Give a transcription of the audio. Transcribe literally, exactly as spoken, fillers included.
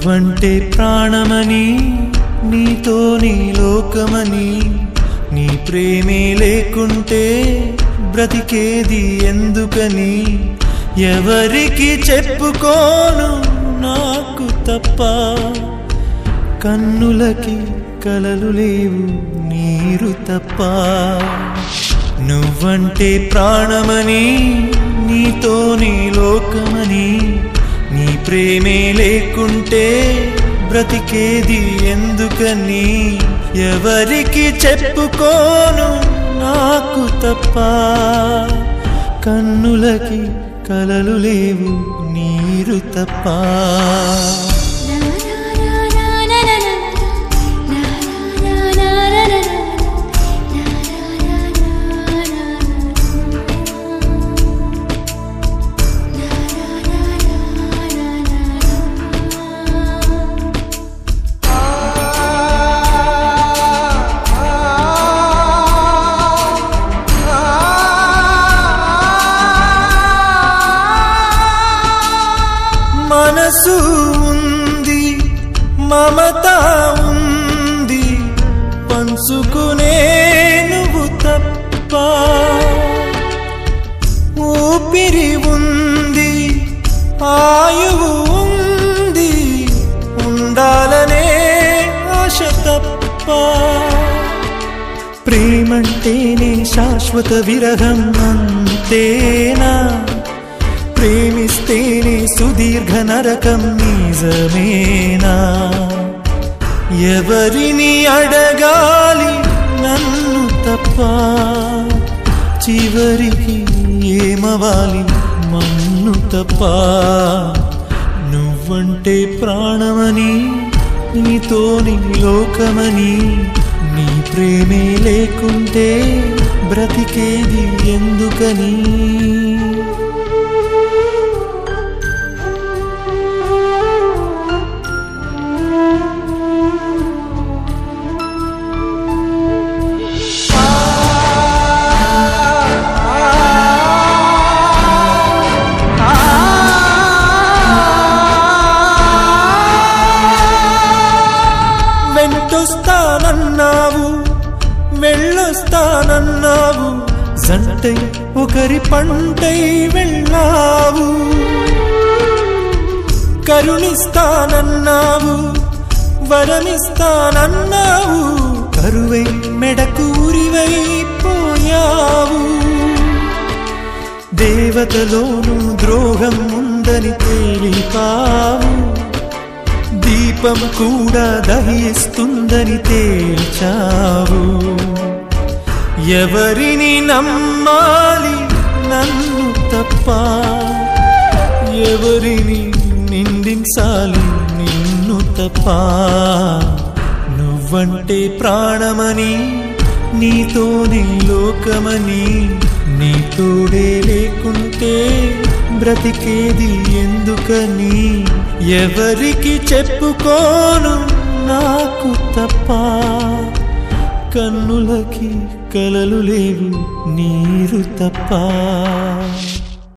నువ్వంటే ప్రాణమని, నీతో నీ లోకమని, నీ ప్రేమే లేకుంటే బ్రతికేది ఎందుకని, ఎవరికి చెప్పుకోను నాకు తప్ప, కన్నులకి కలలు లేవు నీరు తప్ప. నువ్వంటే ప్రాణమని, నీతో నీ లోకమని, నీ ప్రేమే లేకుంటే బ్రతికేది ఎందుకని, ఎవరికి చెప్పుకోను నాకు తప్ప, కన్నులకి కలలు లేవు నీరు తప్ప. మనసు ఉంది, మమత ఉంది, పంచుకునే నువ్వు తప్ప, ఊపిరి ఉంది, ఆయువు ఉంది, ఉండాలనే ఆశ తప్ప. ప్రేమంటేనే శాశ్వత విరహం అంతేనా, ప్రేమిస్తేనే సుదీర్ఘ నరకం నిజమేనా, ఎవరిని అడగాలి నన్ను తప్ప, చివరికి ఏమవాలి మన్ను తప్ప. నువ్వంటే ప్రాణమని, నీతో నీ లోకమని, నీ ప్రేమే లేకుంటే బ్రతికేది ఎందుకని. వెంటొస్తానన్నావు, వెళ్ళొస్తానన్నావు, జంటై ఒకరి పంటై వెళ్ళావు, కరుణిస్తానన్నావు, వరమిస్తానన్నావు, కరువై మెడకూరివైపోయావు. దేవతలోనూ ద్రోహం ఉందని తేలిపావు, దీపం కూడా దహిస్తుందని తేల్చావు. ఎవరిని నమ్మాలి నన్ను తప్ప, ఎవరిని నిందించాలి నిన్ను తప్ప. నువ్వంటే ప్రాణమని, నీతో నీ లోకమని, నీ తోడే లేకుంటే బ్రతికేది ఎందుకని, ఎవరికి చెప్పుకోను నాకు తప్ప, కన్నులకి కలలు లేవు నీరు తప్ప.